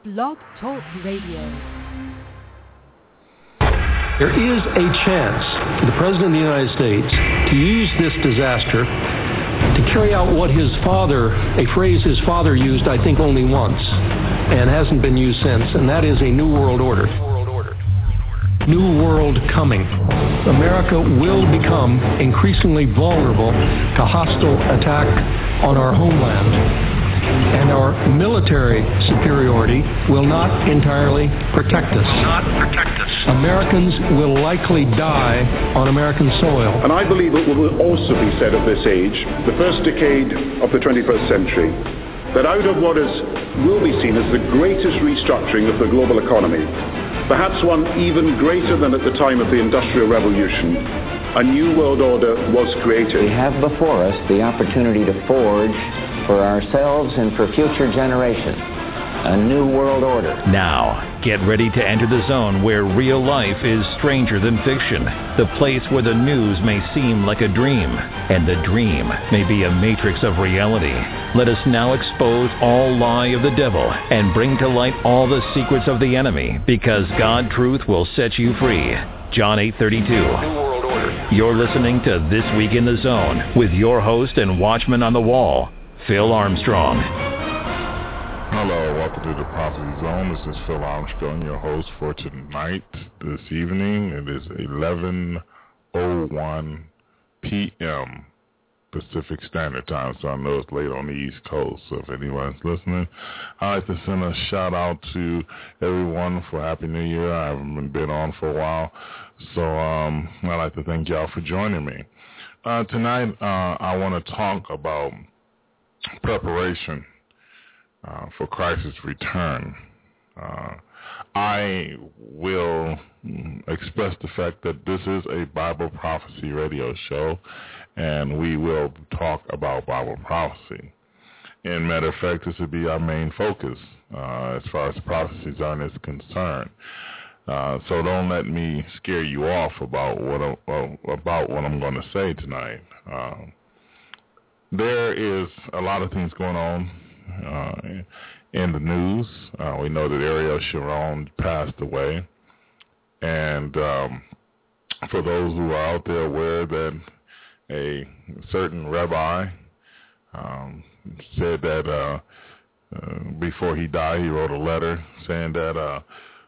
Blog Talk Radio. There is a chance for the President of the United States to use this disaster to carry out what his father, a phrase his father used, I think, only once, and hasn't been used since, and that is a new world order. New world coming. America will become increasingly vulnerable to hostile attack on our homeland. And our military superiority will not entirely protect us. Americans will likely die on American soil. And I believe it will also be said of this age, the first decade of the 21st century, that out of what will be seen as the greatest restructuring of the global economy, perhaps one even greater than at the time of the Industrial Revolution, a new world order was created. We have before us the opportunity to forge for ourselves and for future generations a new world order. Now, get ready to enter the zone where real life is stranger than fiction, the place where the news may seem like a dream, and the dream may be a matrix of reality. Let us now expose all lie of the devil and bring to light all the secrets of the enemy, because God truth will set you free. John 8:32. New World Order. You're listening to This Week in the Zone with your host and watchman on the wall, Phil Armstrong. Hello, welcome to the Prophecy Zone. This is Phil Armstrong, your host for tonight, this evening. It is 11:01 p.m. Pacific Standard Time, so I know it's late on the East Coast. So if anyone's listening, I'd like to send a shout out to everyone for Happy New Year. I haven't been on for a while, so I'd like to thank y'all for joining me. Tonight, I want to talk about preparation for Christ's return. I will express the fact that this is a Bible prophecy radio show, and we will talk about Bible prophecy. And matter of fact, this will be our main focus as far as prophecies are concerned. So don't let me scare you off about what I'm going to say tonight. There is a lot of things going on in the news. We know that Ariel Sharon passed away, and for those who are out there aware that a certain rabbi said that before he died, he wrote a letter saying that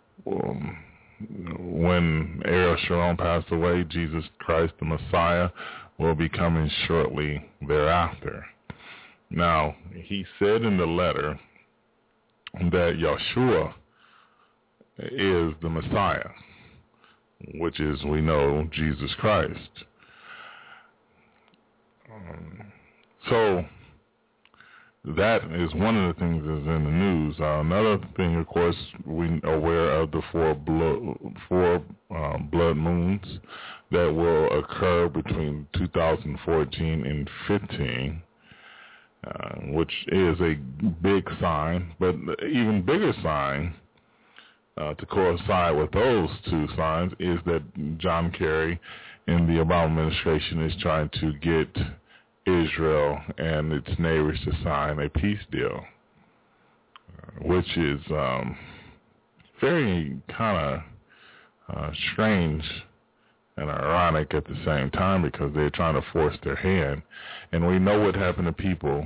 when Ariel Sharon passed away, Jesus Christ, the Messiah, will be coming shortly thereafter. Now, he said in the letter that Yeshua is the Messiah, which is, we know, Jesus Christ. So that is one of the things that's in the news. Another thing, of course, we are aware of the four blood moons that will occur between 2014 and 15, which is a big sign. But even bigger sign to coincide with those two signs is that John Kerry and the Obama administration is trying to get Israel and its neighbors to sign a peace deal, which is very kind of strange and ironic at the same time, because they're trying to force their hand. And we know what happened to people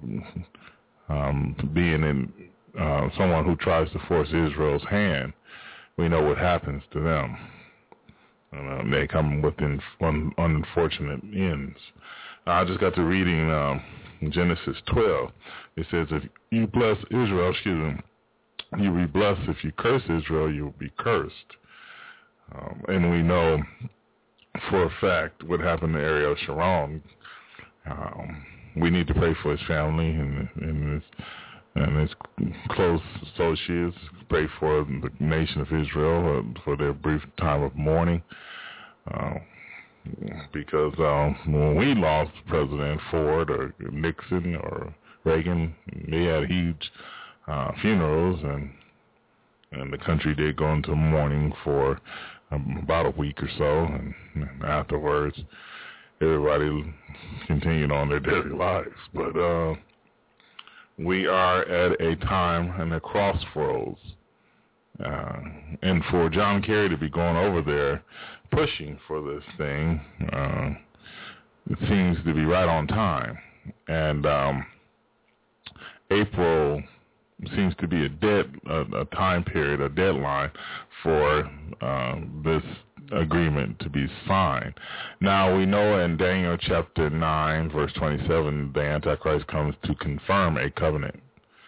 being in someone who tries to force Israel's hand. We know what happens to them. They come with unfortunate ends. I just got to reading Genesis 12. It says, if you bless Israel, you'll be blessed. If you curse Israel, you'll be cursed. And we know for a fact what happened to Ariel Sharon. We need to pray for his family and his close associates. Pray for the nation of Israel for their brief time of mourning. Because when we lost President Ford or Nixon or Reagan, they had huge funerals, and the country did go into mourning for about a week or so, and afterwards everybody continued on their daily lives. But we are at a time and a crossroads. And for John Kerry to be going over there pushing for this thing, it seems to be right on time. And April seems to be a time period, a deadline for this agreement to be signed. Now, we know in Daniel chapter 9, verse 27, the Antichrist comes to confirm a covenant.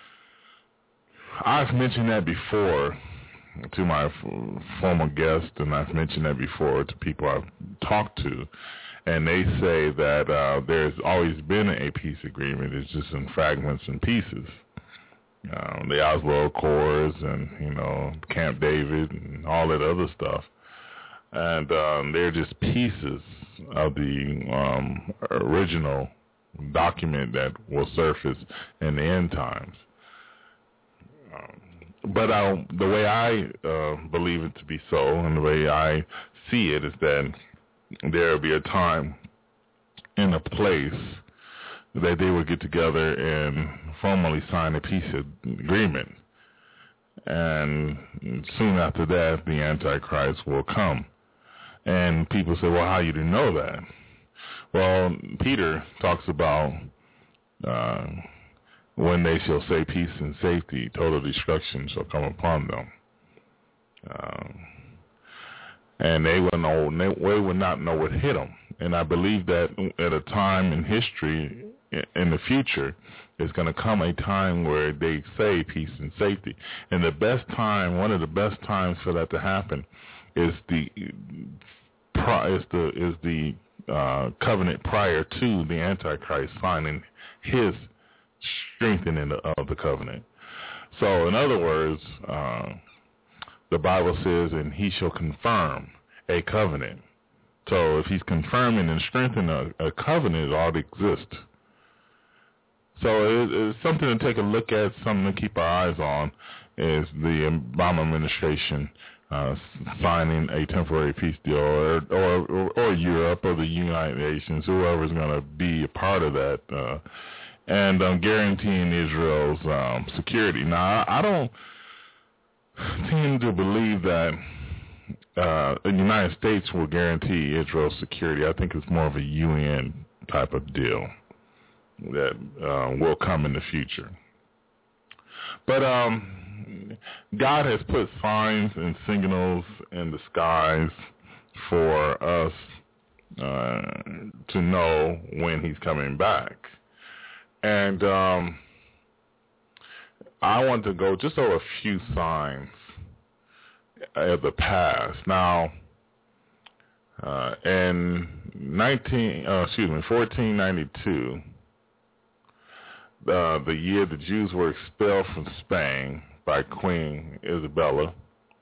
I've mentioned that before to my former guests, and I've mentioned that before to people I've talked to, and they say that there's always been a peace agreement. It's just in fragments and pieces. The Oslo Accords and, Camp David and all that other stuff. And they're just pieces of the original document that will surface in the end times. But the way I believe it to be so, and the way I see it, is that there will be a time and a place that they will get together and formally sign a peace agreement. And soon after that, the Antichrist will come. And people say, well, how you do know that? Well, Peter talks about when they shall say peace and safety, total destruction shall come upon them. And they will not know what hit them. And I believe that at a time in history, in the future, there's going to come a time where they say peace and safety. And the best time, one of the best times for that to happen, is the covenant prior to the Antichrist signing his strengthening of the covenant. So, in other words, the Bible says, and he shall confirm a covenant. So, if he's confirming and strengthening a covenant, it ought to exist. So, it's something to take a look at, something to keep our eyes on, is the Obama administration signing a temporary peace deal, or Europe, or the United Nations, whoever's going to be a part of that, and guaranteeing Israel's security. Now, I don't tend to believe that the United States will guarantee Israel's security. I think it's more of a UN type of deal that will come in the future. But God has put signs and signals in the skies for us to know when he's coming back. And I want to go just over a few signs of the past. Now, in 1492, the year the Jews were expelled from Spain by Queen Isabella,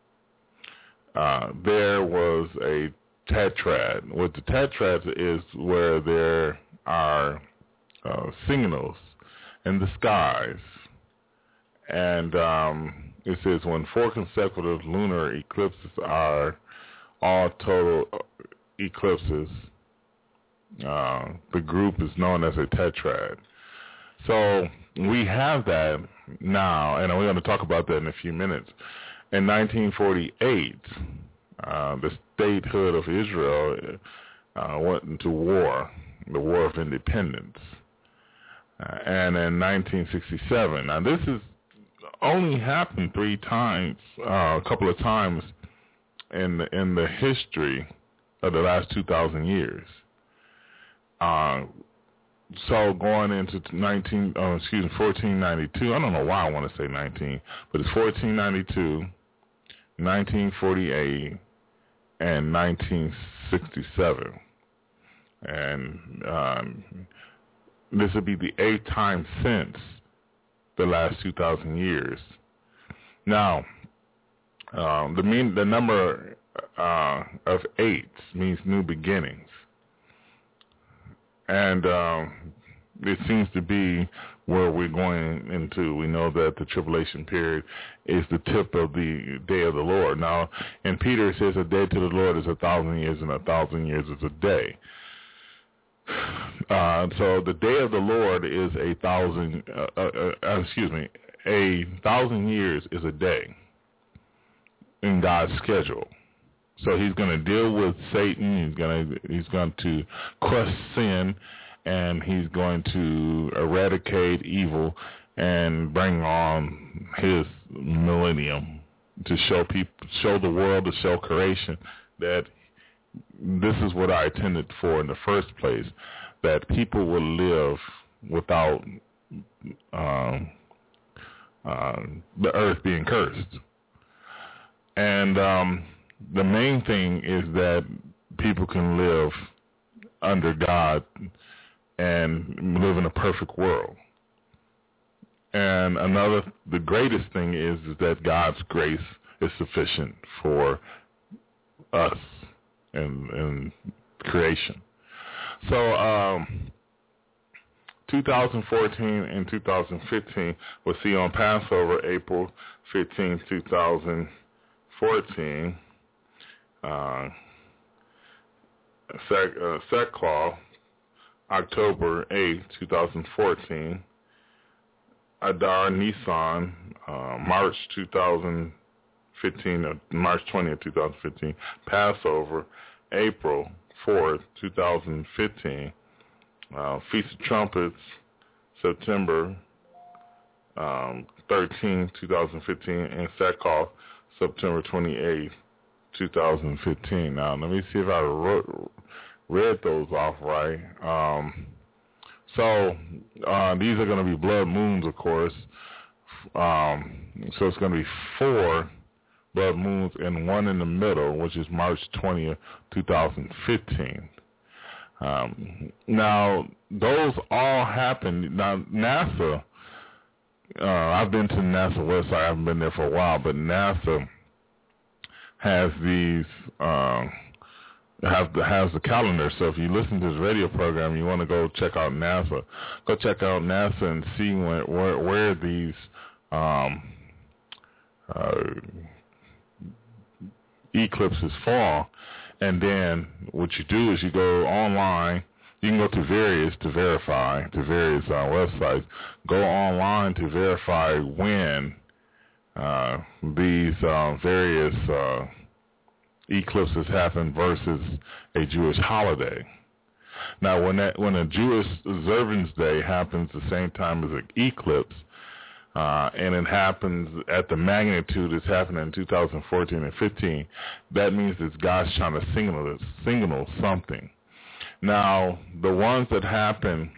there was a tetrad. What the tetrad is, where there are signals in the skies, and it says when 4 consecutive lunar eclipses are all total eclipses, the group is known as a tetrad. So we have that now, and we're going to talk about that in a few minutes. In 1948, the statehood of Israel went into war, the War of Independence. And in 1967, now this has only happened 3 times, a couple of times in the history of the last 2,000 years. So going into 1492, I don't know why I want to say 19, but it's 1492, 1948, and 1967. And this would be the 8th time since the last 2,000 years. Now, the number of 8 means new beginnings. And it seems to be where we're going into. We know that the tribulation period is the tip of the day of the Lord. Now, and Peter says a day to the Lord is 1,000 years, and 1,000 years is a day. So the day of the Lord is 1,000 years is a day in God's schedule. So he's going to deal with Satan. He's going to crush sin, and he's going to eradicate evil and bring on his millennium to show the world, to show creation that this is what I intended for in the first place, that people will live without the earth being cursed. And the main thing is that people can live under God and live in a perfect world. And the greatest thing is that God's grace is sufficient for us in creation. So 2014 and 2015 we'll see on Passover, April 15, 2014, Sackcloth, October 8, 2014, Adar Nisan, March 2015, March 20th, 2015, Passover, April 4th, 2015, Feast of Trumpets, September 13, 2015, and Sackcloth, September 28, 2015. Now, let me see if I read those off right. So these are going to be blood moons, of course. So it's going to be 4 blood moons and one in the middle, which is March 20th, 2015. Now, those all happened. Now, NASA, I've been to the NASA website. I haven't been there for a while, but NASA has these, has the calendar. So if you listen to this radio program, you want to go check out NASA. Go check out NASA and see where these eclipses fall. And then what you do is you go online. You can go to various websites. Go online to verify when these various eclipses happen versus a Jewish holiday. Now, when a Jewish observance day happens the same time as an eclipse, and it happens at the magnitude it's happening in 2014 and 15, that means that God's trying to signal something. Now, the ones that happen,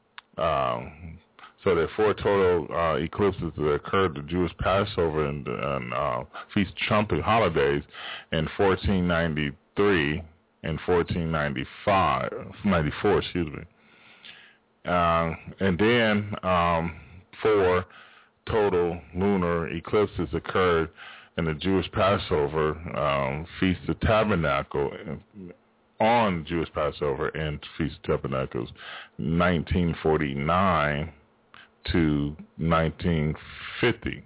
so there are 4 total eclipses that occurred, the Jewish Passover and Feast of Trumpet holidays in 1493 and 1494, excuse me. And then 4 total lunar eclipses occurred in the Jewish Passover, Feast of Tabernacle, on Jewish Passover and Feast of Tabernacles, 1949 to 1950.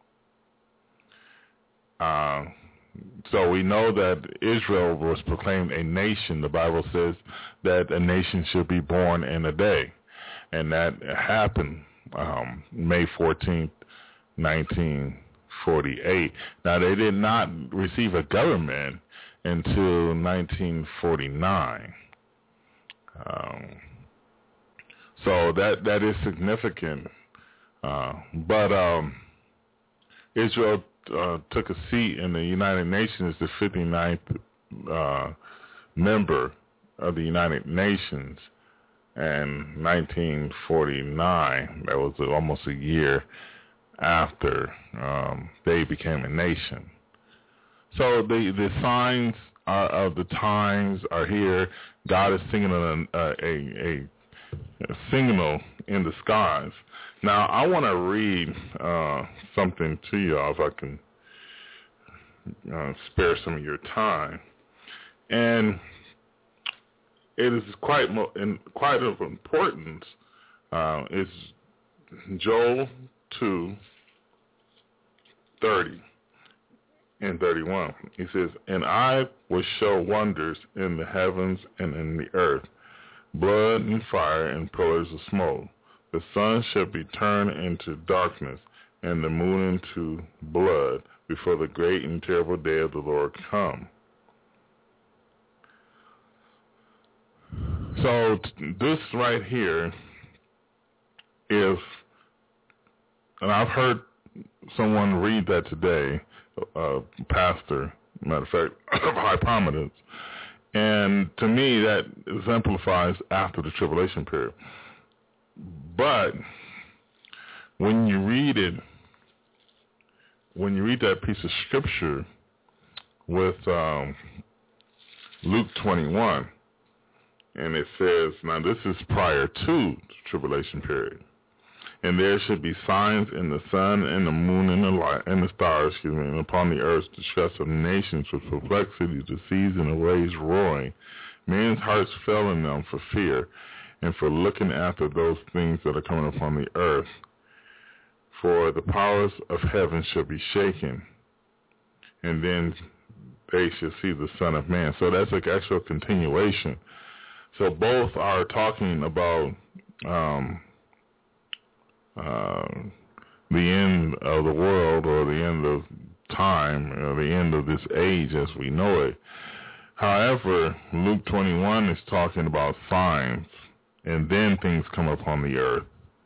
So we know that Israel was proclaimed a nation. The Bible says that a nation should be born in a day. And that happened May 14th, 1948. Now, they did not receive a government until 1949. So that is significant. But Israel took a seat in the United Nations, the 59th member of the United Nations, in 1949. That was almost a year after they became a nation. So the signs of the times are here. God is singing a signal in the skies. Now, I want to read something to y'all, if I can spare some of your time. And it is quite of importance. It's Joel 2:30 and 31. He says, "And I will show wonders in the heavens and in the earth, blood and fire and pillars of smoke. The sun shall be turned into darkness, and the moon into blood, before the great and terrible day of the Lord come. So this right here is, and I've heard someone read that today, pastor, matter of fact, of High Prominence, and to me that exemplifies after the tribulation period. But when you read that piece of scripture with Luke 21, and it says, now this is prior to the tribulation period, and there should be signs in the sun and the moon and the stars, and upon the earth distress of nations with perplexity, the seas and the waves roaring. Men's hearts fell in them for fear, and for looking after those things that are coming upon the earth. For the powers of heaven shall be shaken, and then they shall see the Son of Man. So that's an actual continuation. So both are talking about the end of the world, or the end of time, or the end of this age as we know it. However, Luke 21 is talking about signs, and then things come upon the earth.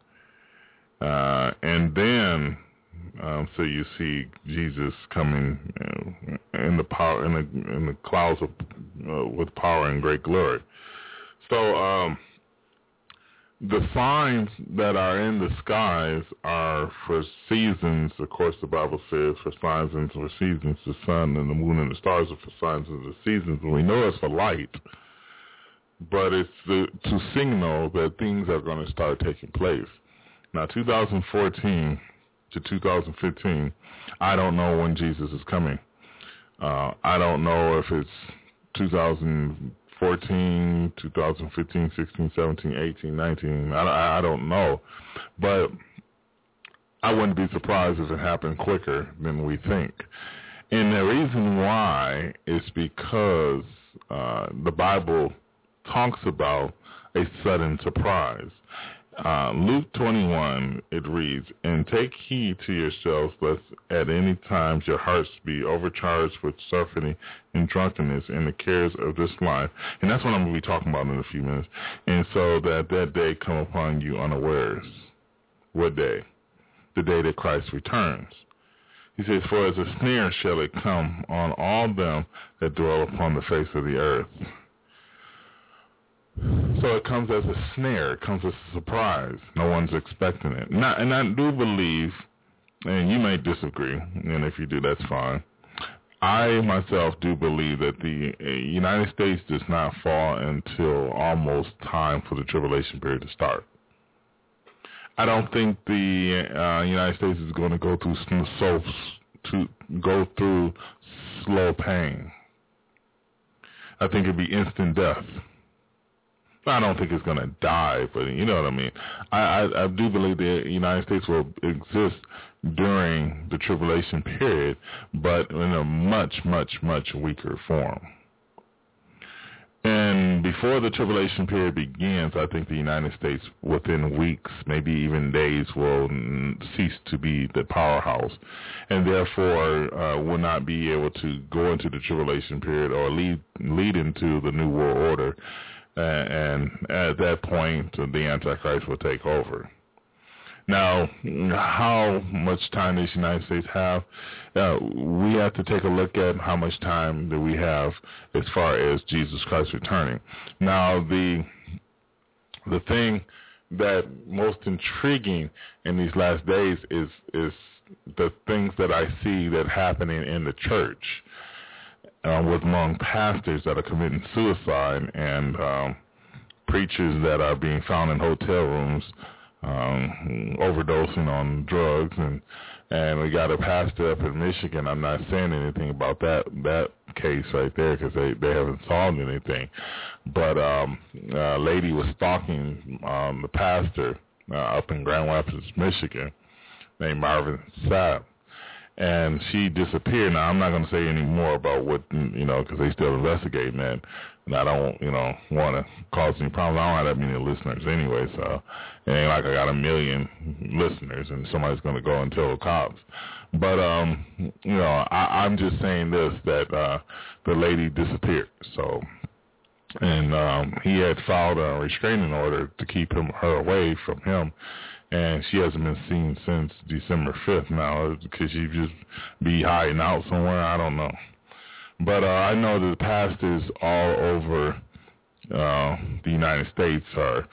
And then, so you see Jesus coming in the power, in the clouds of, with power and great glory. So, the signs that are in the skies are for seasons. Of course, the Bible says for signs and for seasons, the sun and the moon and the stars are for signs of the seasons. And we know it's for light, but it's to signal that things are going to start taking place. Now, 2014 to 2015, I don't know when Jesus is coming. I don't know if it's 2014, 2015, 16, 17, 18, 19. I don't know. But I wouldn't be surprised if it happened quicker than we think. And the reason why is because the Bible talks about a sudden surprise. Luke 21, it reads, "And take heed to yourselves, lest at any time your hearts be overcharged with surfeiting and drunkenness and the cares of this life." And that's what I'm going to be talking about in a few minutes. "And so that day come upon you unawares." What day? The day that Christ returns. He says, "For as a snare shall it come on all them that dwell upon the face of the earth." So it comes as a snare. It comes as a surprise. No one's expecting it. And I do believe, and you may disagree, and if you do, that's fine. I myself do believe that the United States does not fall until almost time for the tribulation period to start. I don't think the United States is going to go through slow pain. I think it'd be instant death. I don't think it's going to die, but you know what I mean. I do believe the United States will exist during the tribulation period, but in a much, much, much weaker form. And before the tribulation period begins, I think the United States, within weeks, maybe even days, will cease to be the powerhouse, and therefore will not be able to go into the tribulation period or lead into the New World Order. And at that point, the Antichrist will take over. Now, how much time does the United States have? We have to take a look at how much time that we have as far as Jesus Christ returning. Now, the thing that most intriguing in these last days is the things that I see that happening in the church. With among pastors that are committing suicide and preachers that are being found in hotel rooms overdosing on drugs, and we got a pastor up in Michigan. I'm not saying anything about that case right there because they haven't solved anything, but a lady was stalking the pastor up in Grand Rapids, Michigan, named Marvin Sapp. and she disappeared. Now, I'm not going to say any more about what, because they still investigating that, and I don't, want to cause any problems. I don't have that many listeners anyway, so it ain't like I got 1 million listeners and somebody's going to go and tell the cops. But, I'm just saying this, that the lady disappeared, so... And he had filed a restraining order to keep her away from him, and she hasn't been seen since December 5th now. Could she just be hiding out somewhere? I don't know. But I know that the pastors all over the United States are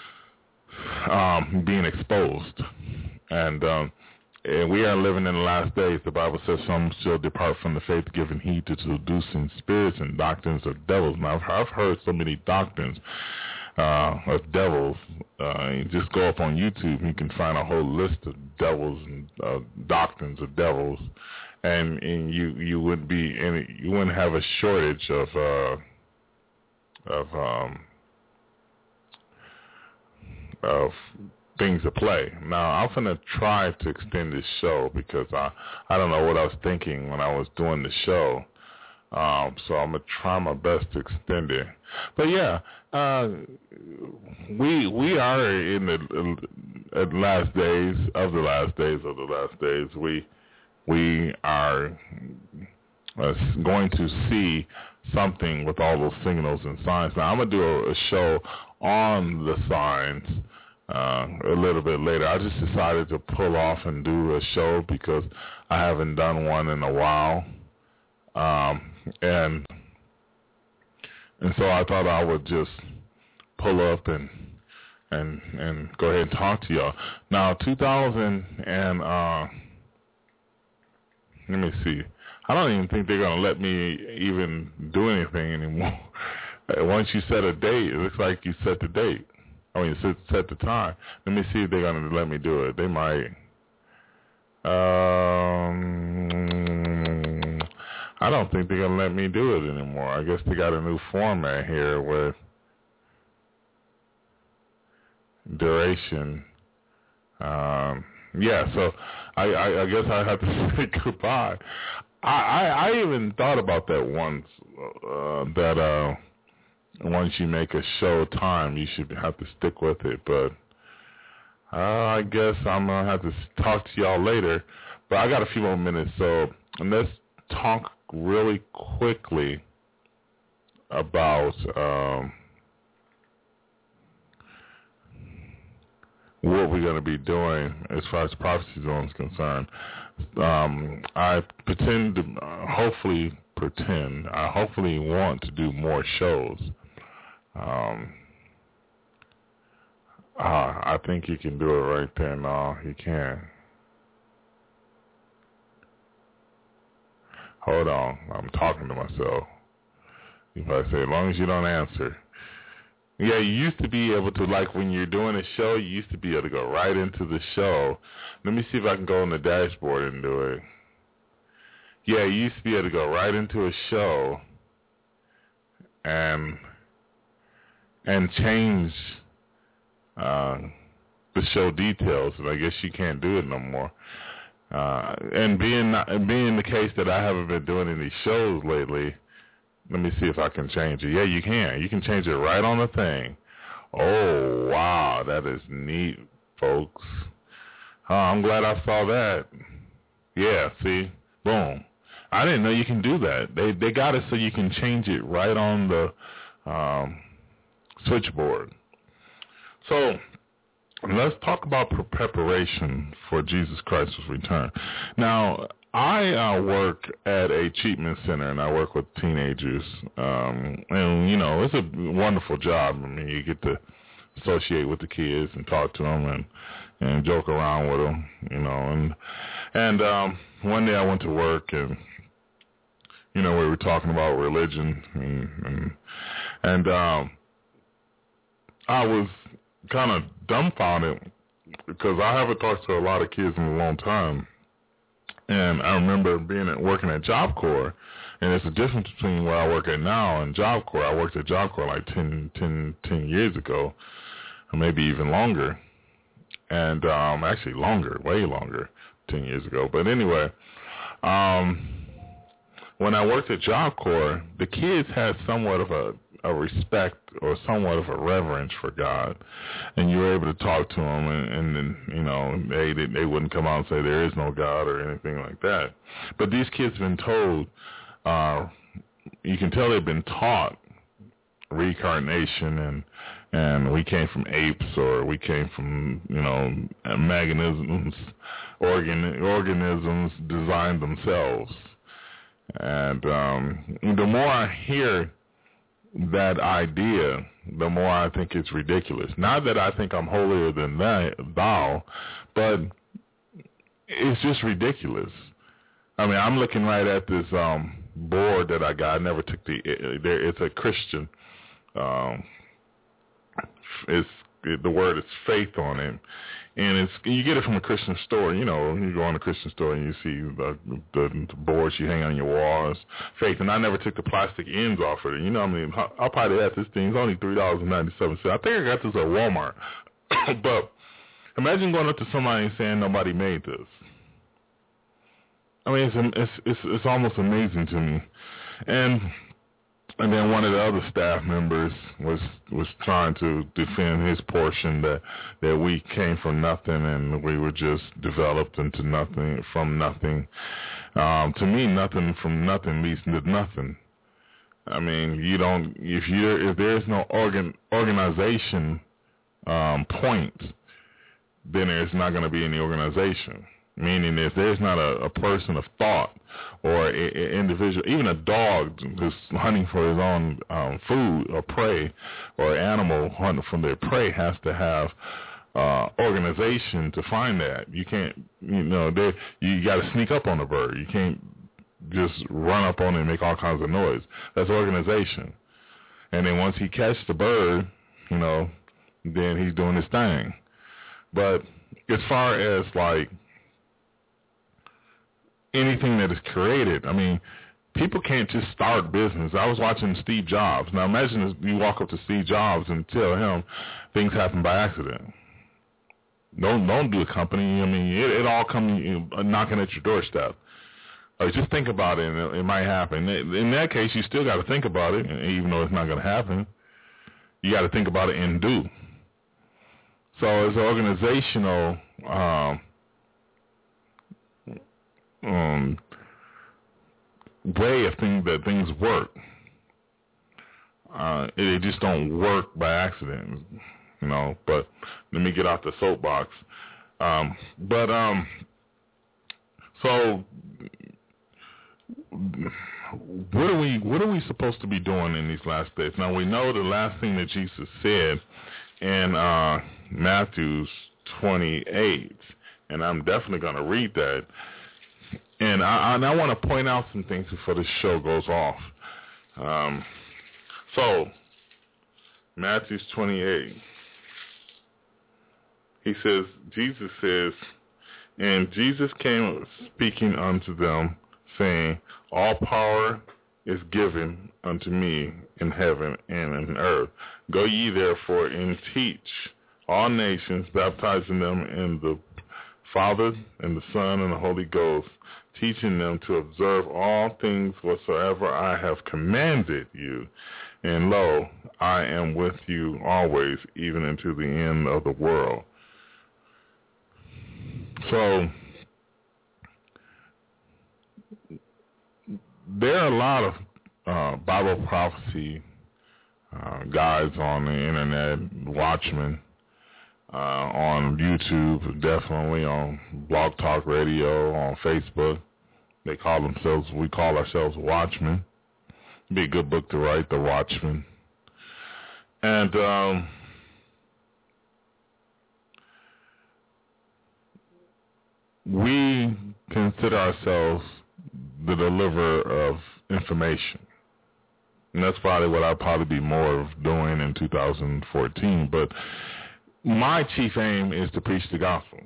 being exposed, and we are living in the last days. The Bible says some shall depart from the faith, giving heed to seducing spirits and doctrines of devils. Now, I've heard so many doctrines of devils. You just go up on YouTube, you can find a whole list of devils and doctrines of devils, and you wouldn't have a shortage of things to play. Now, I'm going to try to extend this show because I don't know what I was thinking when I was doing the show. So I'm going to try my best to extend it. But yeah, we are in the last days of the last days of the last days. We are going to see something with all those signals and signs. Now, I'm going to do a show on the signs a little bit later. I just decided to pull off and do a show because I haven't done one in a while, and so I thought I would just pull up and go ahead and talk to y'all. Now, 2000 and let me see. I don't even think they're gonna let me even do anything anymore. Once you set a date, it looks like you set the date. I mean, set the time. Let me see if they're going to let me do it. They might. I don't think they're going to let me do it anymore. I guess they got a new format here with duration. Yeah, so I guess I have to say goodbye. I even thought about that once, that once you make a show time, you should have to stick with it. But I guess I'm going to have to talk to y'all later. But I got a few more minutes, so let's talk really quickly about what we're going to be doing as far as Prophecy Zone is concerned. I hopefully want to do more shows. I think you can do it right there now. You can. Hold on. I'm talking to myself. If I say, as long as you don't answer. Yeah, you used to be able to, like when you're doing a show, you used to be able to go right into the show. Let me see if I can go on the dashboard and do it. Yeah, you used to be able to go right into a show and change the show details, and I guess you can't do it no more. And being the case that I haven't been doing any shows lately, let me see if I can change it. Yeah, you can. You can change it right on the thing. Oh, wow, that is neat, folks. I'm glad I saw that. Yeah, see? Boom. I didn't know you can do that. They got it so you can change it right on the switchboard. So let's talk about preparation for Jesus Christ's return. Now, I work at a treatment center, and I work with teenagers. And, it's a wonderful job. I mean, you get to associate with the kids and talk to them and joke around with them, And one day I went to work, and, we were talking about religion, and I was kind of dumbfounded because I haven't talked to a lot of kids in a long time. And I remember working at Job Corps, and it's a difference between where I work at now and Job Corps. I worked at Job Corps like 10 years ago, or maybe even longer. And actually longer, way longer, 10 years ago. But anyway, When I worked at Job Corps, the kids had somewhat of a respect or somewhat of a reverence for God, and you were able to talk to them, and then they wouldn't come out and say there is no God or anything like that. But these kids have been told, you can tell they've been taught reincarnation and we came from apes, or we came from organisms designed themselves. And the more I hear that idea, the more I think it's ridiculous. Not that I think I'm holier than thou, but it's just ridiculous. I mean, I'm looking right at this board that I got. I never took it's a Christian. The word is faith on it, and you get it from a Christian store. You go on a Christian store and you see the boards you hang on your walls, faith. And I never took the plastic ends off of it. I'll probably have this thing. It's only $3.97. I think I got this at Walmart. But imagine going up to somebody and saying nobody made this. I mean, it's almost amazing to me. And then one of the other staff members was trying to defend his portion that we came from nothing and we were just developed into nothing from nothing. To me, nothing from nothing leads to nothing. I mean, if there's no organization point, then there's not going to be any organization. Meaning, if there's not a person of thought or an individual, even a dog who's hunting for his own food or prey, or an animal hunting for their prey, has to have organization to find that. You can't, you got to sneak up on the bird. You can't just run up on it and make all kinds of noise. That's organization. And then once he catches the bird, then he's doing his thing. But as far as like anything that is created, I mean, people can't just start business. I was watching Steve Jobs. Now imagine you walk up to Steve Jobs and tell him things happen by accident. Don't do a company. I mean, it all comes knocking at your doorstep. Just think about it, and it might happen. In that case, you still got to think about it, even though it's not going to happen. You got to think about it and do. So it's an organizational way of things work. It just don't work by accident, But let me get off the soapbox. So what are we supposed to be doing in these last days? Now we know the last thing that Jesus said in Matthew 28, and I'm definitely going to read that. And I want to point out some things before the show goes off. So, Matthew 28, Jesus says, and Jesus came speaking unto them, saying, all power is given unto me in heaven and in earth. Go ye therefore and teach all nations, baptizing them in the Father and the Son and the Holy Ghost, teaching them to observe all things whatsoever I have commanded you. And lo, I am with you always, even unto the end of the world. So, there are a lot of Bible prophecy guides on the internet, Watchmen, on YouTube, definitely on Blog Talk Radio, on Facebook. We call ourselves Watchmen. Be a good book to write, The Watchmen. And we consider ourselves the deliverer of information. And that's probably what I'll probably be more of doing in 2014. But my chief aim is to preach the gospel.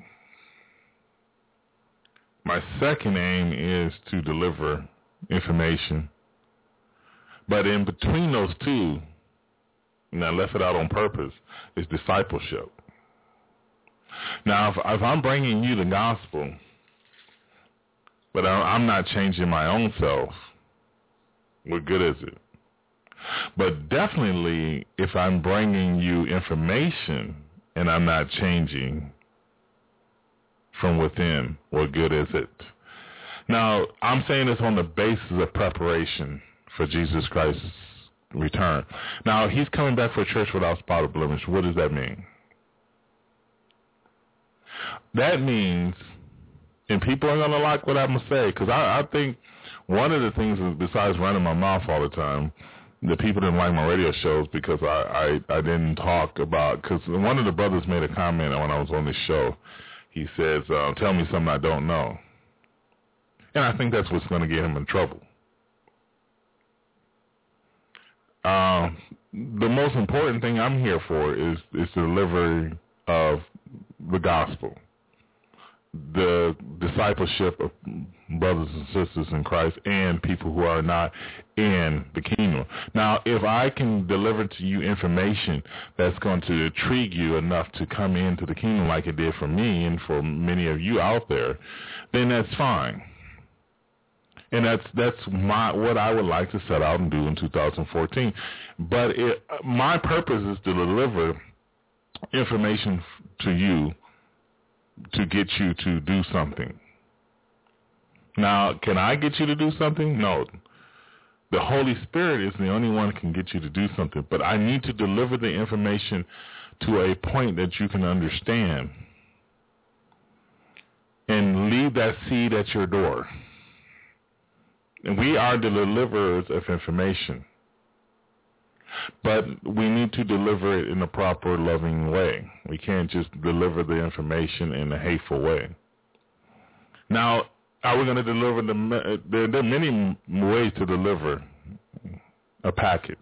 My second aim is to deliver information. But in between those two, and I left it out on purpose, is discipleship. Now, if I'm bringing you the gospel, but I'm not changing my own self, what good is it? But definitely, if I'm bringing you information and I'm not changing from within, what good is it? Now, I'm saying this on the basis of preparation for Jesus Christ's return. Now, he's coming back for a church without spot or blemish. What does that mean? That means, and people are going to like what I'm going to say, because I think one of the things, besides running my mouth all the time, the people didn't like my radio shows because I didn't talk about, because one of the brothers made a comment when I was on this show. He says, tell me something I don't know. And I think that's what's going to get him in trouble. The most important thing I'm here for is the delivery of the gospel, the discipleship of brothers and sisters in Christ and people who are not in the kingdom. Now, if I can deliver to you information that's going to intrigue you enough to come into the kingdom like it did for me and for many of you out there, then that's fine. And that's what I would like to set out and do in 2014. But my purpose is to deliver information to you to get you to do something. Now, can I get you to do something? No. The Holy Spirit is the only one that can get you to do something. But I need to deliver the information to a point that you can understand and leave that seed at your door. And we are the deliverers of information. But we need to deliver it in a proper, loving way. We can't just deliver the information in a hateful way. Now, are we going to deliver there are many ways to deliver a package.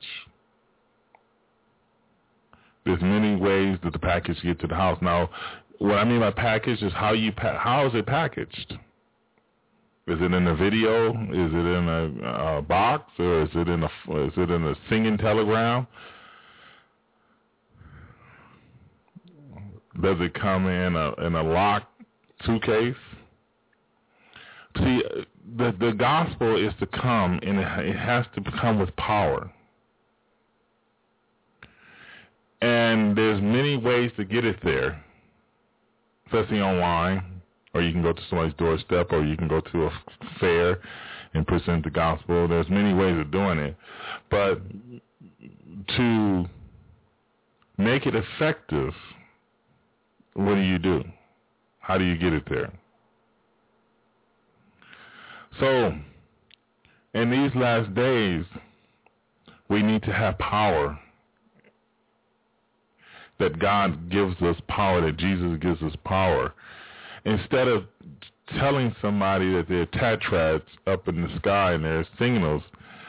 There's many ways that the package gets to the house. Now, what I mean by package is how is it packaged? Is it in a video? Is it in a box, or is it in a singing telegram? Does it come in a locked suitcase? See, the gospel is to come, and it has to come with power. And there's many ways to get it there, especially online. Or you can go to somebody's doorstep, or you can go to a fair and present the gospel. There's many ways of doing it. But to make it effective, what do? How do you get it there? So, in these last days, we need to have power. That God gives us power, that Jesus gives us power. Instead of telling somebody that they're tetrads up in the sky and they're signals,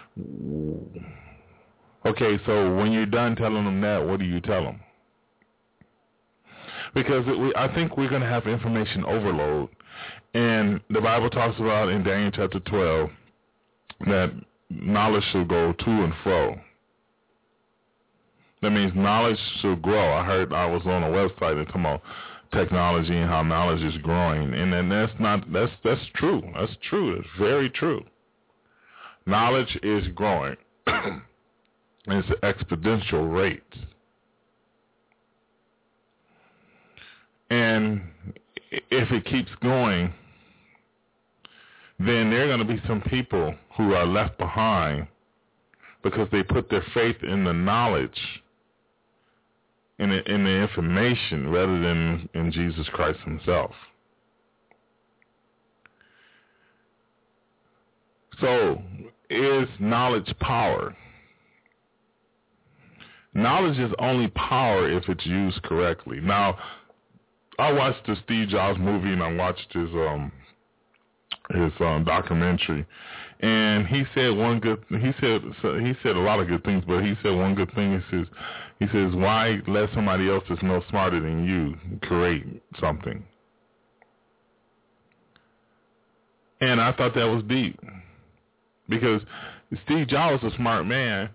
okay, so when you're done telling them that, what do you tell them? Because I think we're going to have information overload. And the Bible talks about in Daniel chapter 12 that knowledge shall go to and fro. That means knowledge shall grow. I was on a website and talking about technology and how knowledge is growing, and then that's true. That's true. It's very true. Knowledge is growing. It's an exponential rate. And if it keeps going, then there are going to be some people who are left behind because they put their faith in the knowledge, in the information, rather than in Jesus Christ himself. So, is knowledge power? Knowledge is only power if it's used correctly. Now, I watched the Steve Jobs movie and I watched his documentary, and he said he said a lot of good things, but he said one good thing. He says why let somebody else that's no smarter than you create something? And I thought that was deep, because Steve Jobs was a smart man,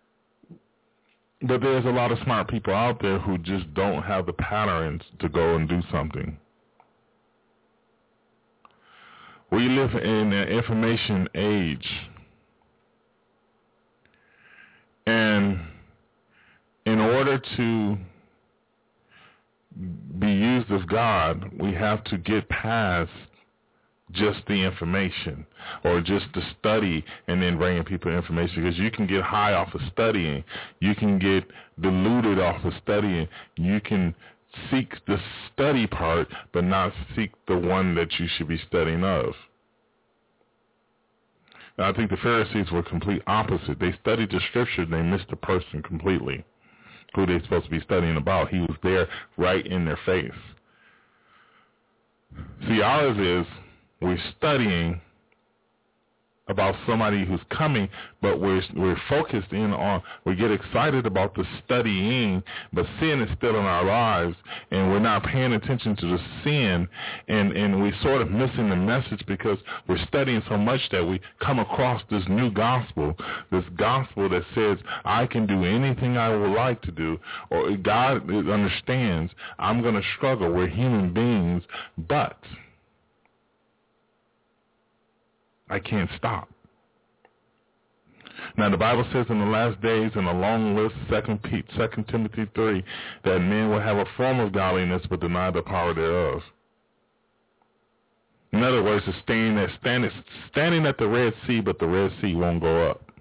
but there's a lot of smart people out there who just don't have the patterns to go and do something. We live in an information age. And in order to be used of God, we have to get past just the information or just the study and then bringing people information, because you can get high off of studying. You can get diluted off of studying. You can seek the study part but not seek the one that you should be studying of. Now, I think the Pharisees were complete opposite. They studied the scripture and they missed the person completely who they're supposed to be studying about. He was there right in their face. See, ours is we're studying about somebody who's coming, but we're focused in on, we get excited about the studying, but sin is still in our lives, and we're not paying attention to the sin, and we're sort of missing the message because we're studying so much that we come across this new gospel, that says, I can do anything I would like to do, or God understands I'm going to struggle. We're human beings, but I can't stop. Now, the Bible says in the last days, in a long list, 2 Timothy 3, that men will have a form of godliness but deny the power thereof. In other words, it's standing at the Red Sea, but the Red Sea won't go up.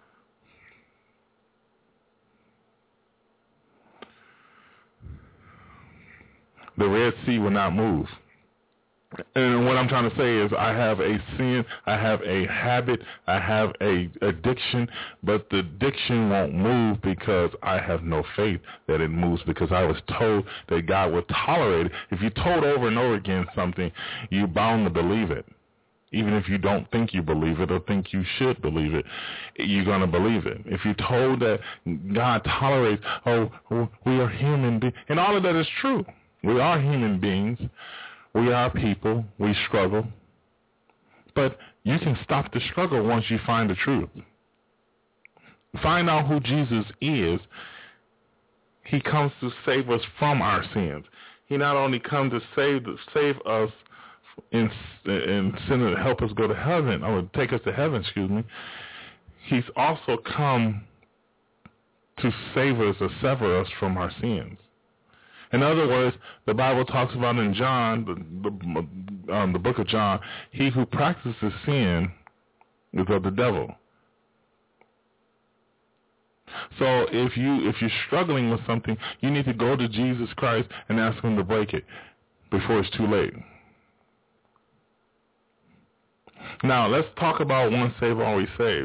The Red Sea will not move. And what I'm trying to say is I have a sin, I have a habit, I have a addiction, but the addiction won't move because I have no faith that it moves, because I was told that God would tolerate it. If you're told over and over again something, you're bound to believe it. Even if you don't think you believe it or think you should believe it, you're going to believe it. If you're told that God tolerates, we are human beings, and all of that is true. We are human beings. We are people. We struggle. But you can stop the struggle once you find the truth. Find out who Jesus is. He comes to save us from our sins. He not only comes to save us in sin and help us go to heaven, or take us to heaven, He's also come to save us or sever us from our sins. In other words, the Bible talks about in John, the book of John, he who practices sin is of the devil. So if you're struggling with something, you need to go to Jesus Christ and ask him to break it before it's too late. Now, let's talk about once saved, always saved.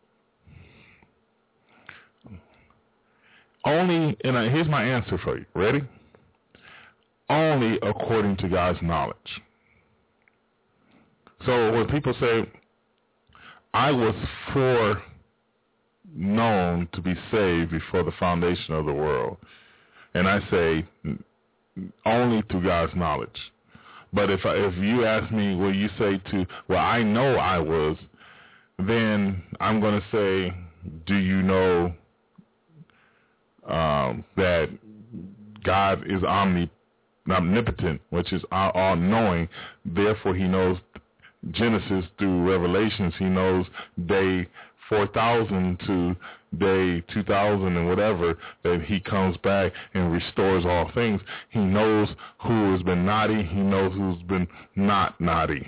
Here's my answer for you. Ready? Only according to God's knowledge. So when people say, I was foreknown to be saved before the foundation of the world, and I say, only through God's knowledge. But if you ask me, will you say I know I was, then I'm going to say, do you know that God is omnipotent, which is all-knowing, therefore he knows Genesis through Revelations. He knows day 4,000 to day 2,000 and whatever, that he comes back and restores all things. He knows who has been naughty. He knows who's been not naughty.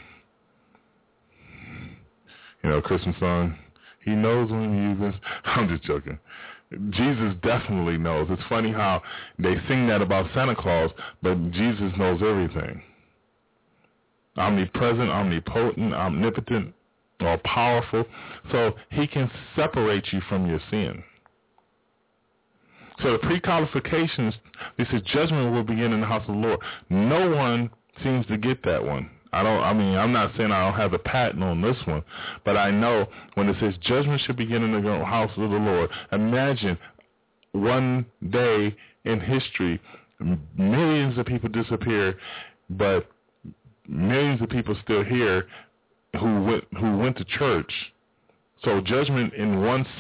Christmas song, he knows when you've been... I'm just joking. Jesus definitely knows. It's funny how they sing that about Santa Claus, but Jesus knows everything. Omnipresent, omnipotent, omnipotent, all powerful. So he can separate you from your sin. So the pre-qualifications, this is judgment will begin in the house of the Lord. No one seems to get that one. I'm not saying I don't have the patent on this one, but I know when it says judgment should begin in the house of the Lord. Imagine one day in history, millions of people disappear, but millions of people still here who went to church. So judgment in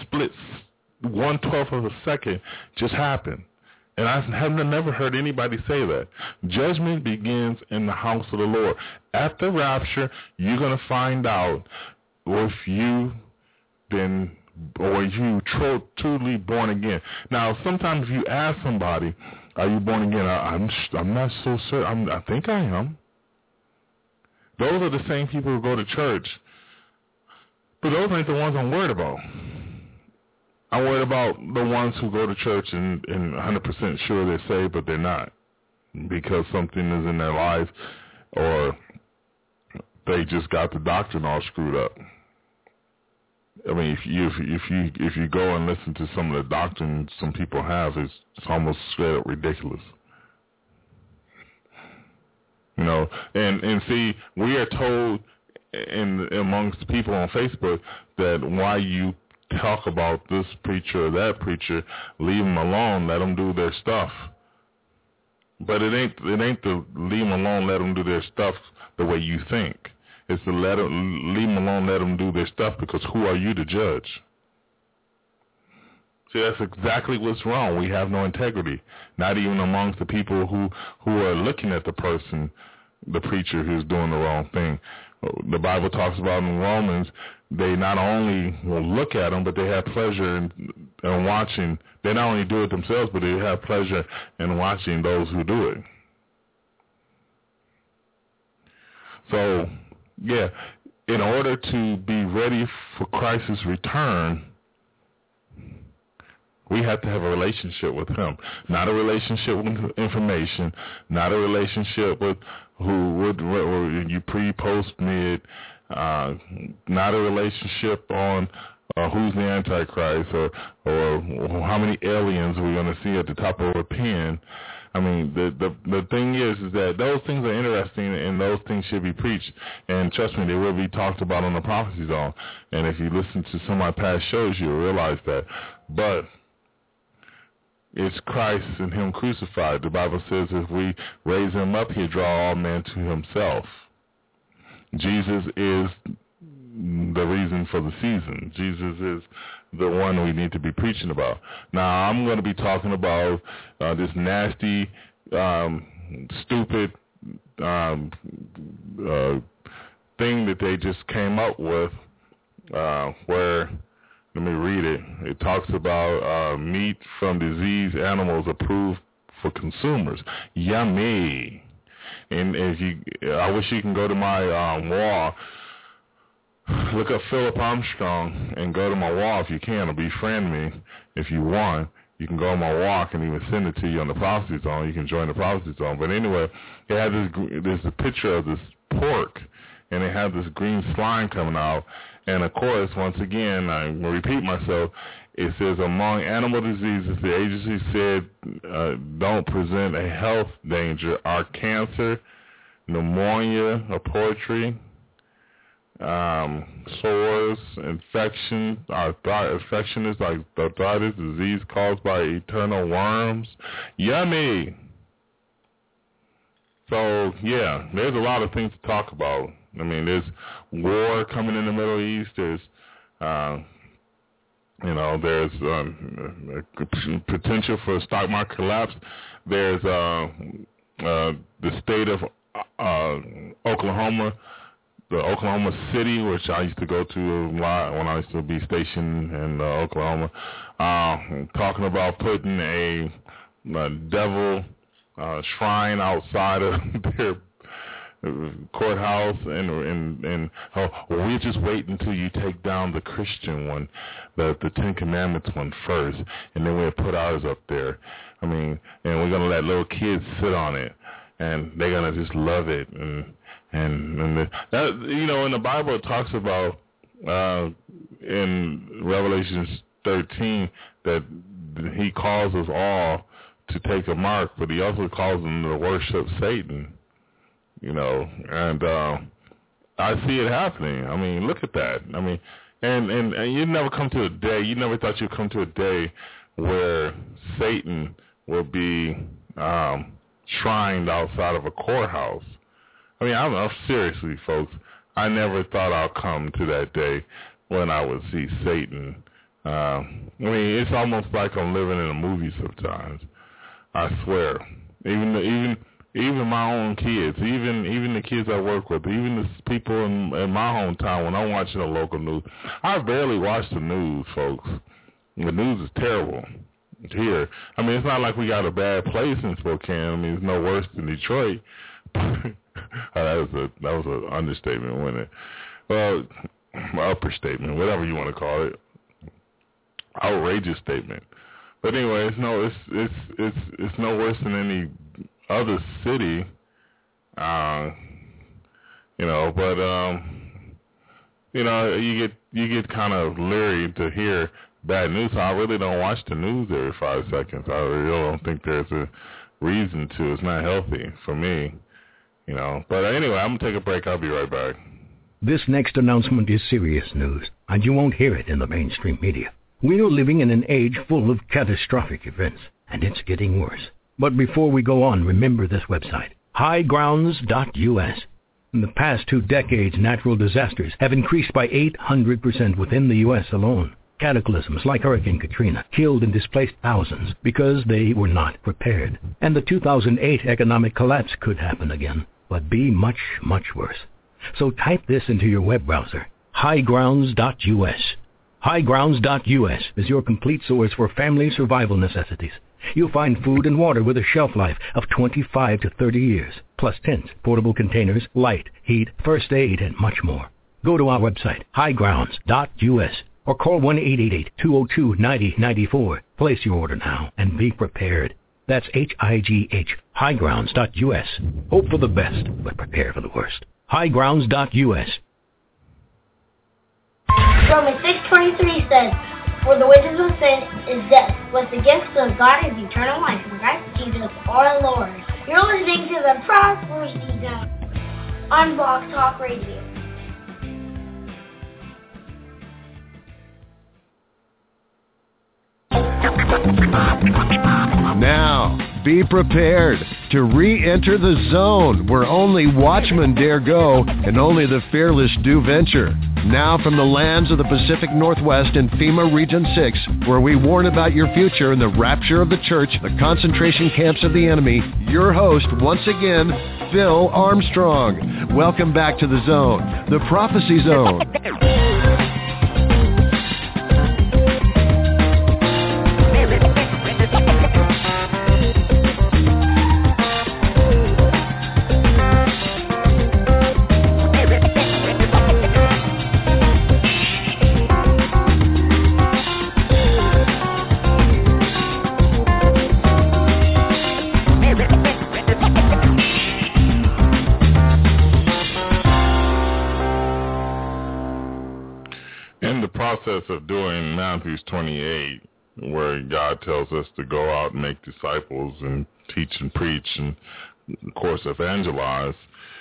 1/12 of a second just happened. And I have never heard anybody say that. Judgment begins in the house of the Lord. At the rapture, you're going to find out if you've been, or you truly born again. Now, sometimes if you ask somebody, are you born again? I'm not so certain. I think I am. Those are the same people who go to church. But those ain't the ones I'm worried about. I'm worried about the ones who go to church and 100% sure they're saved, but they're not. Because something is in their life, or they just got the doctrine all screwed up. I mean, if you go and listen to some of the doctrine some people have, it's almost straight up ridiculous. You know, and see, we are told amongst people on Facebook that why you talk about this preacher or that preacher, leave them alone, let them do their stuff. But it ain't the leave them alone, let them do their stuff the way you think. It's to leave them alone, let them do their stuff, because who are you to judge? See, that's exactly what's wrong. We have no integrity, not even amongst the people who are looking at the person, the preacher who's doing the wrong thing. The Bible talks about in Romans, they not only will look at them, but they have pleasure in watching. They not only do it themselves, but they have pleasure in watching those who do it. So, yeah, in order to be ready for Christ's return, we have to have a relationship with Him, not a relationship with information, not a relationship with who would you pre, post, mid, not a relationship on who's the Antichrist or how many aliens we're going to see at the top of a pin. I mean, the thing is that those things are interesting, and those things should be preached. And trust me, they will be talked about on the Prophecy Zone. And if you listen to some of my past shows, you'll realize that. But it's Christ and Him crucified. The Bible says if we raise Him up, He'll draw all men to Himself. Jesus is the reason for the season. Jesus is the one we need to be preaching about. Now, I'm going to be talking about this nasty, stupid thing that they just came up with where, let me read it. It talks about meat from diseased animals approved for consumers. Yummy. And I wish you can go to my wall. Look up Philip Armstrong and go to my wall if you can, or befriend me if you want. You can go on my wall and even send it to you on the Prophecy Zone. You can join the Prophecy Zone. But anyway, they had there's a picture of this pork, and they have this green slime coming out. And of course, once again, I will repeat myself, it says among animal diseases, the agency said don't present a health danger are cancer, pneumonia or poultry, sores, infections like arthritis, disease caused by eternal worms. Yummy! So, yeah, there's a lot of things to talk about. I mean, there's war coming in the Middle East. There's, there's potential for a stock market collapse. There's the state of Oklahoma, the Oklahoma City, which I used to go to a lot when I used to be stationed in Oklahoma, talking about putting a devil shrine outside of their courthouse, and we're just waiting until you take down the Christian one, the Ten Commandments one first, and then we'll put ours up there. I mean, and we're gonna let little kids sit on it, and they're gonna just love it, and that, in the Bible it talks about in Revelation 13 that He calls us all to take a mark, but He also calls them to worship Satan. And I see it happening. I mean, look at that. I mean, and you never come to a day, you never thought you'd come to a day where Satan will be shrined outside of a courthouse. I mean, I'm seriously, folks, I never thought I'd come to that day when I would see Satan. I mean, it's almost like I'm living in a movie sometimes. I swear. Even Even my own kids, even the kids I work with, even the people in my hometown, when I'm watching the local news, I barely watch the news, folks. The news is terrible here. I mean, it's not like we got a bad place in Spokane. I mean, it's no worse than Detroit. that was an understatement, wasn't it? Well, upper statement, whatever you want to call it. Outrageous statement. But anyway, it's no worse than any other city, you get kind of leery to hear bad news. So I really don't watch the news every 5 seconds. I really don't think there's a reason to. It's not healthy for me, But anyway, I'm gonna take a break. I'll be right back. This next announcement is serious news, and you won't hear it in the mainstream media. We are living in an age full of catastrophic events, and it's getting worse. But before we go on, remember this website, highgrounds.us. In the past 2 decades, natural disasters have increased by 800% within the U.S. alone. Cataclysms like Hurricane Katrina killed and displaced thousands because they were not prepared. And the 2008 economic collapse could happen again, but be much, much worse. So type this into your web browser, highgrounds.us. Highgrounds.us is your complete source for family survival necessities. You'll find food and water with a shelf life of 25 to 30 years, plus tents, portable containers, light, heat, first aid, and much more. Go to our website, highgrounds.us, or call 1-888-202-9094. Place your order now and be prepared. That's HIGH, highgrounds.us. Hope for the best, but prepare for the worst. Highgrounds.us. Romans 6:23 says, "For the wages of sin is death, but the gift of God is eternal life in Christ Jesus our Lord." You're listening to the Prophecy Zone on Blog Talk Radio. Now, be prepared to re-enter the zone where only watchmen dare go and only the fearless do venture. Now from the lands of the Pacific Northwest and FEMA Region 6, where we warn about your future and the rapture of the church, the concentration camps of the enemy, your host, once again, Phil Armstrong. Welcome back to the zone, the Prophecy Zone. Of doing Matthew 28, where God tells us to go out and make disciples and teach and preach and, of course, evangelize.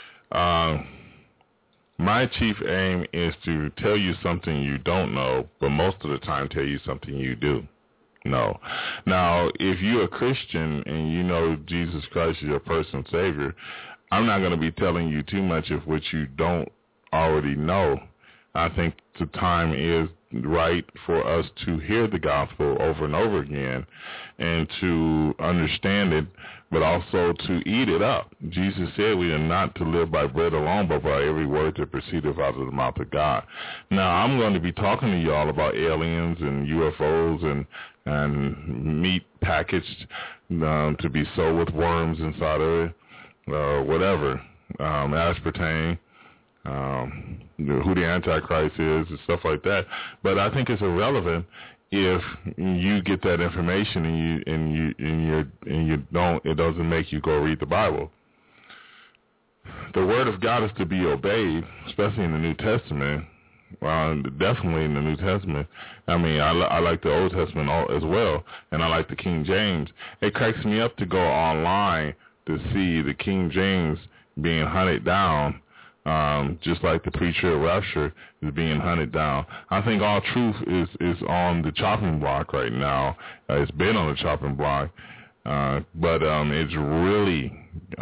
My chief aim is to tell you something you don't know, but most of the time tell you something you do know. Now, if you're a Christian and you know Jesus Christ is your personal Savior, I'm not going to be telling you too much of what you don't already know. I think the time is right for us to hear the gospel over and over again and to understand it, but also to eat it up. Jesus said we are not to live by bread alone, but by every word that proceedeth out of the mouth of God. Now, I'm going to be talking to you all about aliens and UFOs and meat packaged to be sold with worms inside of it, whatever, aspartame, who the Antichrist is and stuff like that. But I think it's irrelevant if you get that information and you don't. It doesn't make you go read the Bible. The Word of God is to be obeyed, especially in the New Testament. Definitely in the New Testament. I mean, I like the Old Testament as well, and I like the King James. It cracks me up to go online to see the King James being hunted down. Just like the pre-trib rapture is being hunted down. I think all truth is on the chopping block right now. It's been on the chopping block, but it's really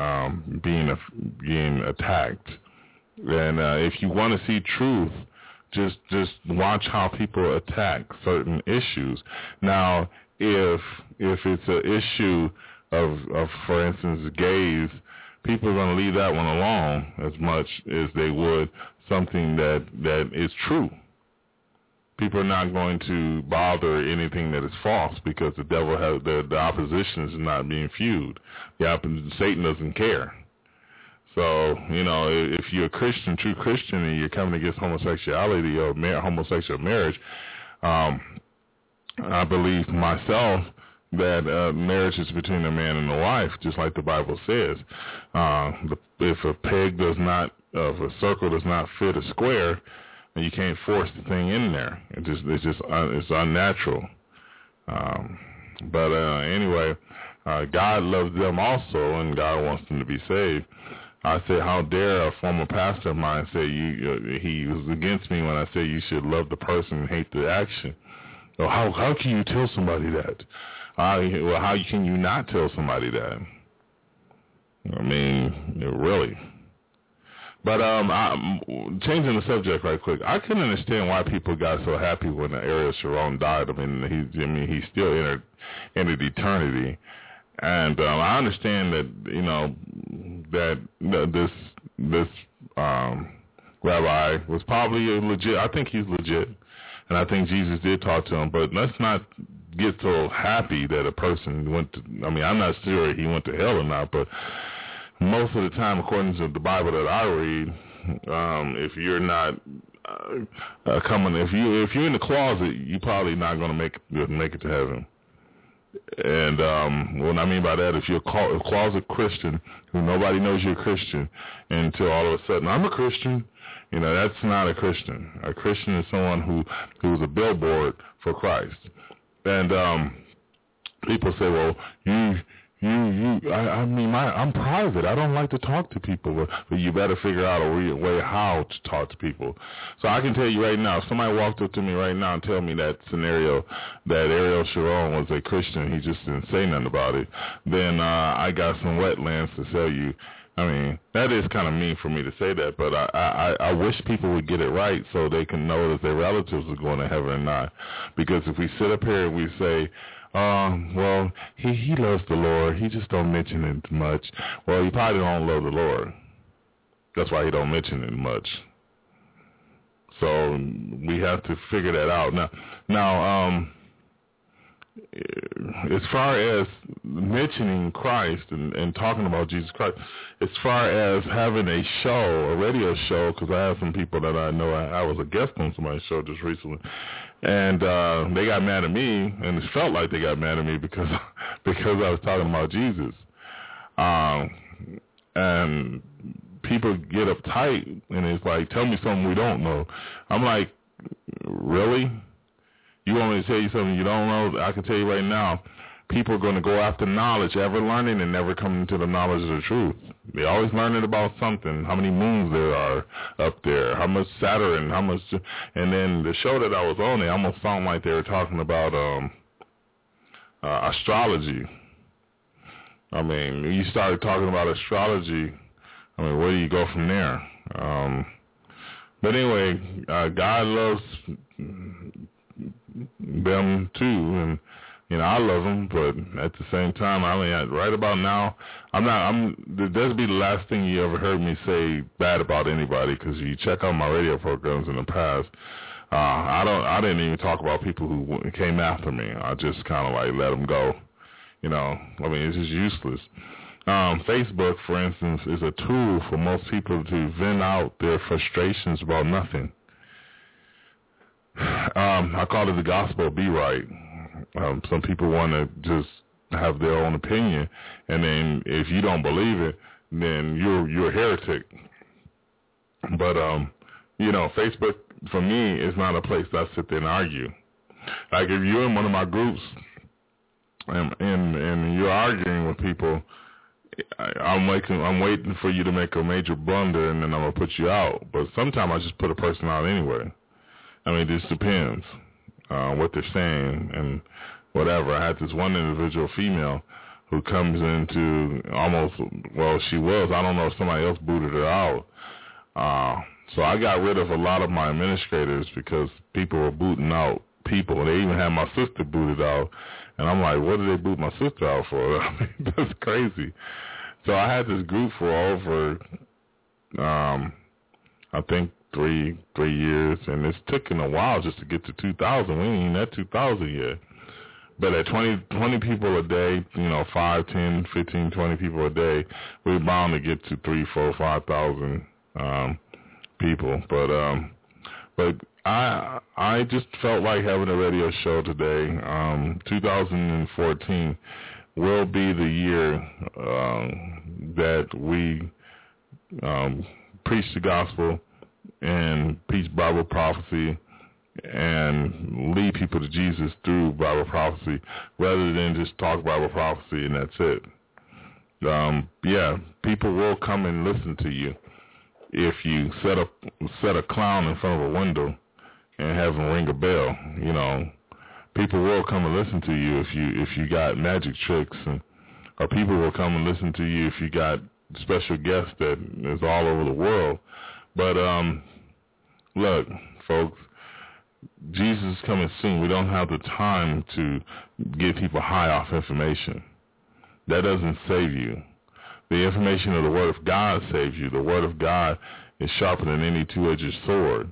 being attacked. And if you want to see truth, just watch how people attack certain issues. Now, if it's an issue for instance, gays, people are going to leave that one alone as much as they would something that is true. People are not going to bother anything that is false because the devil has the opposition is not being viewed. Satan doesn't care. So, if you're a Christian, true Christian, and you're coming against homosexuality or homosexual marriage, I believe myself that marriage is between a man and a wife, just like the Bible says. If a circle does not fit a square, you can't force the thing in there. It's unnatural. But anyway, God loves them also, and God wants them to be saved. I say, how dare a former pastor of mine say he was against me when I say you should love the person and hate the action. Well, how can you tell somebody that? How can you not tell somebody that? I mean, really. But changing the subject right quick, I couldn't understand why people got so happy when Ariel Sharon died. I mean, he's still entered eternity, and I understand that this rabbi was probably legit. I think he's legit, and I think Jesus did talk to him. But let's not get so happy that a person went to. I mean, I'm not sure he went to hell or not, but most of the time, according to the Bible that I read, if you're not if you're in the closet, you're probably not going to make it to heaven. And what I mean by that, if you're a closet Christian who nobody knows you're a Christian until all of a sudden I'm a Christian, that's not a Christian. A Christian is someone who's a billboard for Christ. And people say, well, I'm private. I don't like to talk to people, but you better figure out a way how to talk to people. So I can tell you right now, if somebody walked up to me right now and tell me that scenario, that Ariel Sharon was a Christian, he just didn't say nothing about it, then I got some wetlands to sell you. I mean, that is kind of mean for me to say that, but I wish people would get it right so they can know that their relatives are going to heaven or not. Because if we sit up here and we say, well, he loves the Lord, he just don't mention it much. Well, he probably don't love the Lord. That's why he don't mention it much. So we have to figure that out. Now, as far as mentioning Christ and talking about Jesus Christ, as far as having a radio show, because I have some people that I know, I was a guest on somebody's show just recently, and they got mad at me, and it felt like they got mad at me because I was talking about Jesus. And people get uptight, and it's like, tell me something we don't know. I'm like, really? You want me to tell you something you don't know? I can tell you right now, people are going to go after knowledge, ever learning and never coming to the knowledge of the truth. They're always learning about something, how many moons there are up there, how much Saturn, how much. And then the show that I was on, they almost sounded like they were talking about astrology. I mean, when you started talking about astrology, I mean, where do you go from there? But anyway, God loves them too, and I love them, but at the same time, I mean, right about now, that'd be the last thing you ever heard me say bad about anybody, because you check out my radio programs in the past, I didn't even talk about people who came after me. I just kind of like let them go. I mean, it's just useless. Facebook, for instance, is a tool for most people to vent out their frustrations about nothing. I call it the gospel be right. Some people want to just have their own opinion, and then if you don't believe it, then you're a heretic. But Facebook for me is not a place that I sit there and argue. Like if you're in one of my groups and you're arguing with people, I'm waiting for you to make a major blunder, and then I'm gonna put you out. But sometimes I just put a person out anyway. I mean, it just depends what they're saying and whatever. I had this one individual female who comes into she was. I don't know if somebody else booted her out. So I got rid of a lot of my administrators because people were booting out people. They even had my sister booted out. And I'm like, what did they boot my sister out for? I mean, that's crazy. So I had this group for over, I think 3 years, and it's taken a while just to get to 2,000. We ain't even at 2,000 yet. But at 20 people a day, 5, 10, 15, 20 people a day, we're bound to get to 3, 4, 5,000 people. But I just felt like having a radio show today. 2014 will be the year that we preach the gospel and preach Bible prophecy and lead people to Jesus through Bible prophecy rather than just talk Bible prophecy and that's it. People will come and listen to you if you set a clown in front of a window and have him ring a bell. People will come and listen to you if you got magic tricks, or people will come and listen to you if you got special guests that is all over the world. But look, folks, Jesus is coming soon. We don't have the time to get people high off information. That doesn't save you. The information of the Word of God saves you. The Word of God is sharper than any two-edged sword.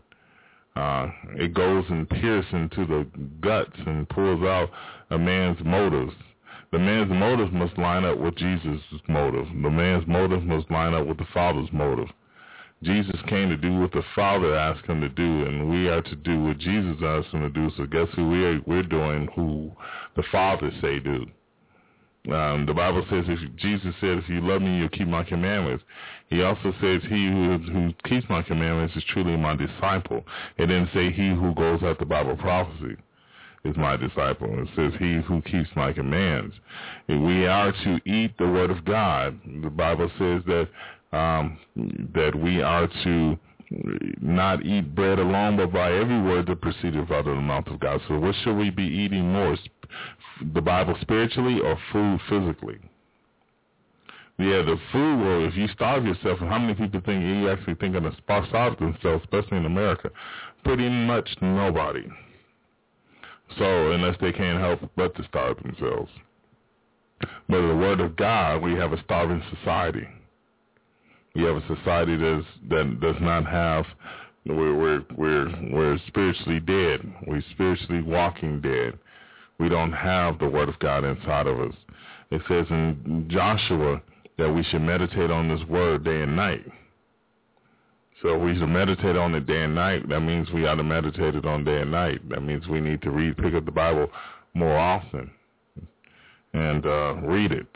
It goes and pierces into the guts and pulls out a man's motives. The man's motive must line up with Jesus' motive. The man's motive must line up with the Father's motive. Jesus came to do what the Father asked him to do, and we are to do what Jesus asked him to do. So guess who we're doing? Who the Father say do. The Bible says, Jesus said, if you love me, you'll keep my commandments. He also says, he who keeps my commandments is truly my disciple. It didn't say he who goes after Bible prophecy is my disciple. It says he who keeps my commands. We are to eat the Word of God. The Bible says that we are to not eat bread alone, but by every word that proceedeth out of the mouth of God. So what should we be eating more? The Bible spiritually or food physically? Yeah, the food, well, if you starve yourself, and how many people think you actually think of to starve themselves, especially in America? Pretty much nobody. So, unless they can't help but to starve themselves. But the Word of God, we have a starving society. We have a society that does not have, we're spiritually dead. We're spiritually walking dead. We don't have the Word of God inside of us. It says in Joshua that we should meditate on this Word day and night. So we should meditate on it day and night. That means we ought to meditate it on day and night. That means we need to pick up the Bible more often and read it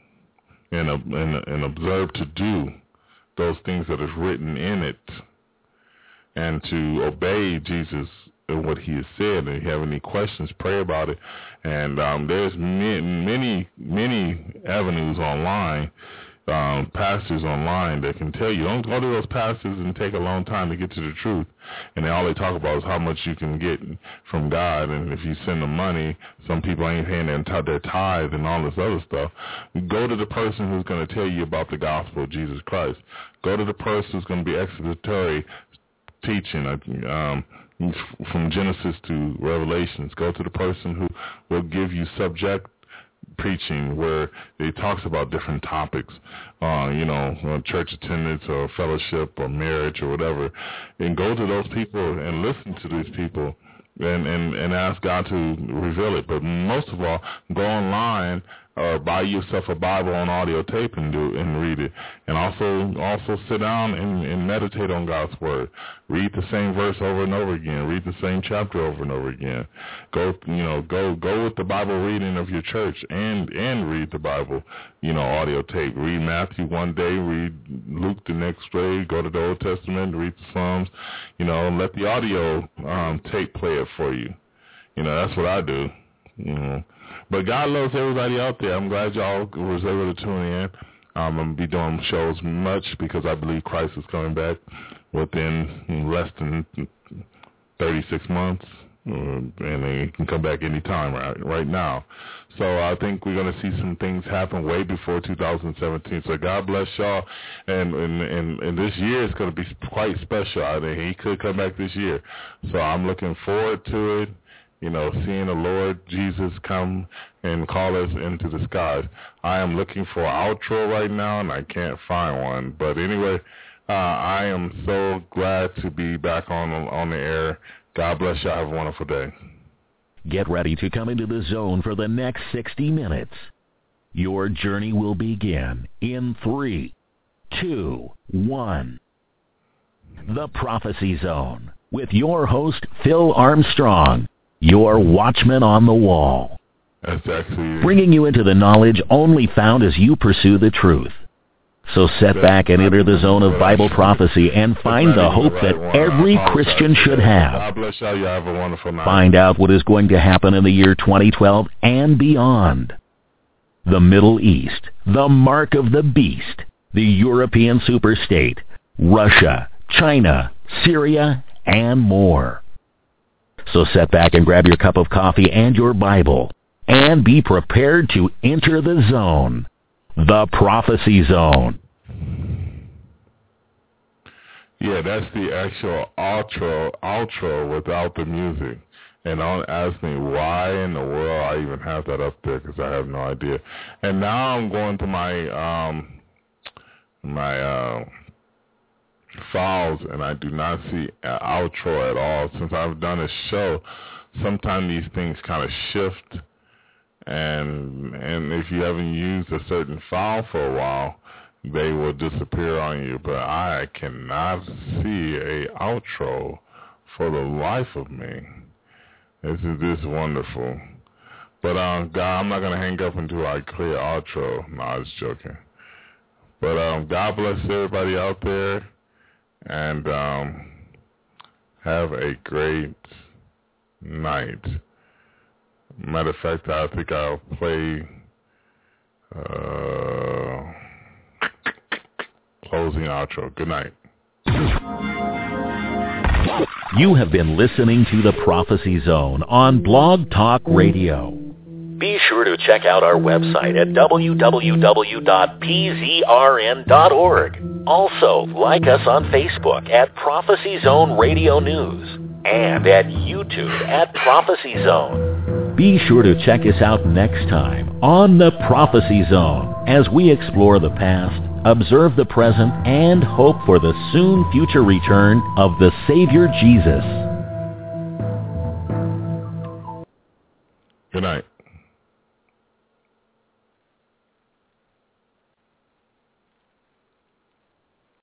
and observe to do those things that is written in it, and to obey Jesus and what he has said. And if you have any questions, pray about it. And there's many avenues online, pastors online that can tell you. Don't go to those pastors and take a long time to get to the truth. And all they talk about is how much you can get from God. And if you send them money, some people ain't paying their tithe and all this other stuff. Go to the person who's going to tell you about the gospel of Jesus Christ. Go to the person who's going to be expository teaching from Genesis to Revelations. Go to the person who will give you subject preaching where he talks about different topics, church attendance or fellowship or marriage or whatever, and go to those people and listen to these people and ask God to reveal it. But most of all, go online or buy yourself a Bible on audio tape and read it, and also sit down and meditate on God's Word. Read the same verse over and over again. Read the same chapter over and over again. Go with the Bible reading of your church and read the Bible, audio tape. Read Matthew one day, read Luke the next day. Go to the Old Testament, read the Psalms. Let the audio tape play it for you. That's what I do. But God loves everybody out there. I'm glad y'all was able to tune in. I'm going to be doing shows much because I believe Christ is coming back within less than 36 months. And he can come back anytime right now. So I think we're going to see some things happen way before 2017. So God bless y'all. And this year is going to be quite special. I think he could come back this year. So I'm looking forward to it. seeing the Lord Jesus come and call us into the skies. I am looking for an outro right now, and I can't find one. But anyway, I am so glad to be back on the air. God bless you. Have a wonderful day. Get ready to come into the zone for the next 60 minutes. Your journey will begin in 3, 2, 1. The Prophecy Zone with your host, Phil Armstrong, your watchman on the wall. That's actually bringing you into the knowledge only found as you pursue the truth. So set back and enter the zone of Bible prophecy and find the hope that every Christian should have. God bless y'all. You have a wonderful night. Find out what is going to happen in the year 2012 and beyond. The Middle East, the mark of the beast, the European superstate, Russia, China, Syria, and more. So set back and grab your cup of coffee and your Bible and be prepared to enter the zone. The Prophecy Zone. Yeah, that's the actual outro without the music. And don't ask me why in the world I even have that up there, because I have no idea. And now I'm going to my files, and I do not see an outro at all. Since I've done a show, sometimes these things kind of shift. And if you haven't used a certain file for a while, they will disappear on you. But I cannot see a outro for the life of me. This is wonderful. But God, I'm not gonna hang up until I clear outro. No, I was joking. But God bless everybody out there, and have a great night. Matter of fact, I think I'll play closing outro. Good night. You have been listening to The Prophecy Zone on Blog Talk Radio. Be sure to check out our website at www.pzrn.org. Also, like us on Facebook at Prophecy Zone Radio News and at YouTube at Prophecy Zone. Be sure to check us out next time on The Prophecy Zone as we explore the past, observe the present, and hope for the soon future return of the Savior Jesus. Good night.